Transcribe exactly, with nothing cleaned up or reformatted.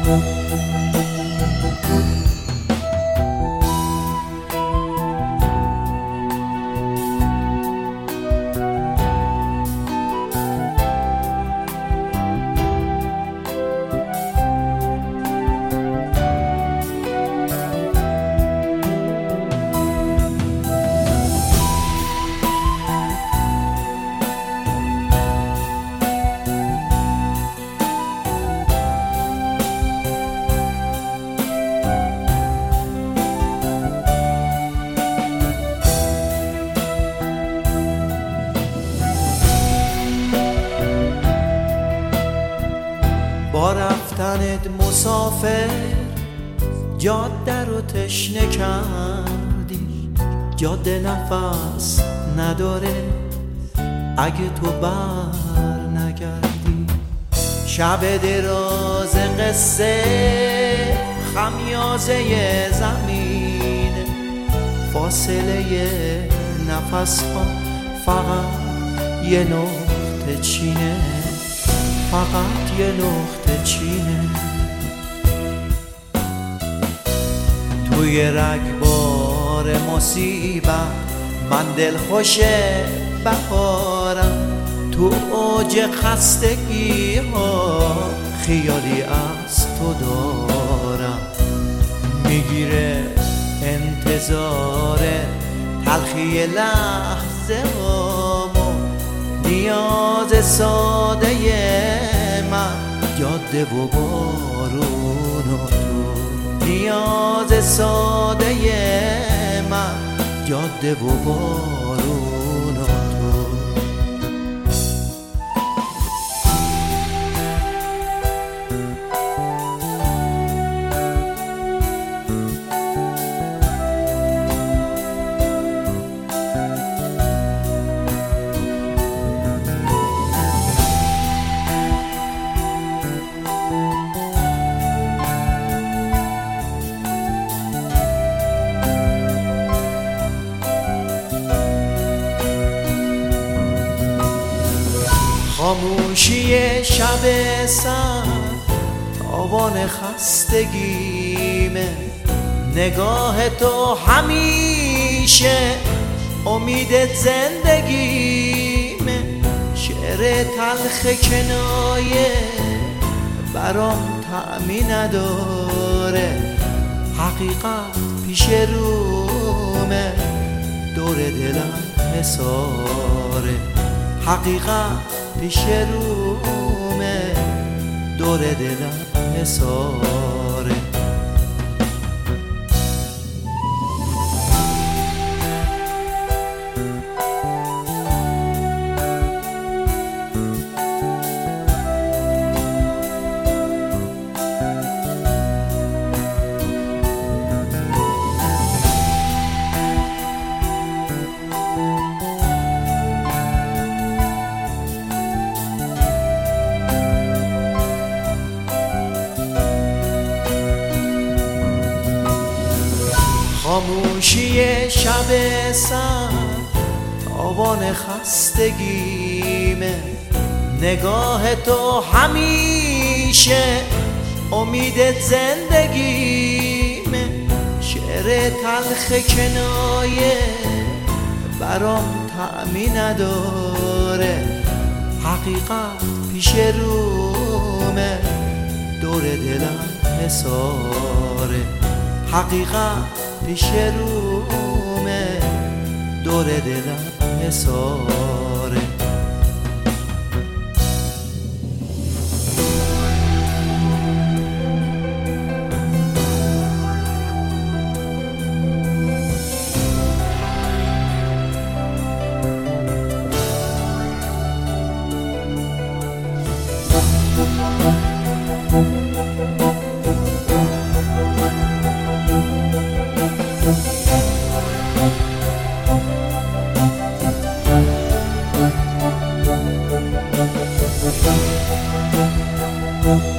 با رفتنت مسافر جاده رو تشنه کردی، جاده نفس نداره اگه تو بر نگردی. شب دراز قصه خمیازه زمین، فاصله نفس ها فقط یه نقطه چینه، فقط یه نقطه چینه. توی رگبار مصیبت من دلخوش بهارم، تو اوج خستگی ها خیالی از تو دارم. میگیره انتظار تلخی لحظه هامو، نیاز ساده من جاده و بارون و تو، نیاز ساده من جاده و بارون و تو. خاموشی شب سر تاوان خستگیمه، نگاه تو همیشه امید زندگیمه. شعر تلخ کنایه برام طعمی نداره، حقیقت پیش رومه دور دلم حساره، حقیقت پیش رومه دور دلم حساره. خاموشی شب سر تاوان خستگیمه، نگاه تو همیشه امید زندگیمه. شعر تلخ کنایه برام طعمی نداره، حقیقت پیش رومه دور دلم حساره، حقیقت پیش رومه دور دلم حساره. Thank you.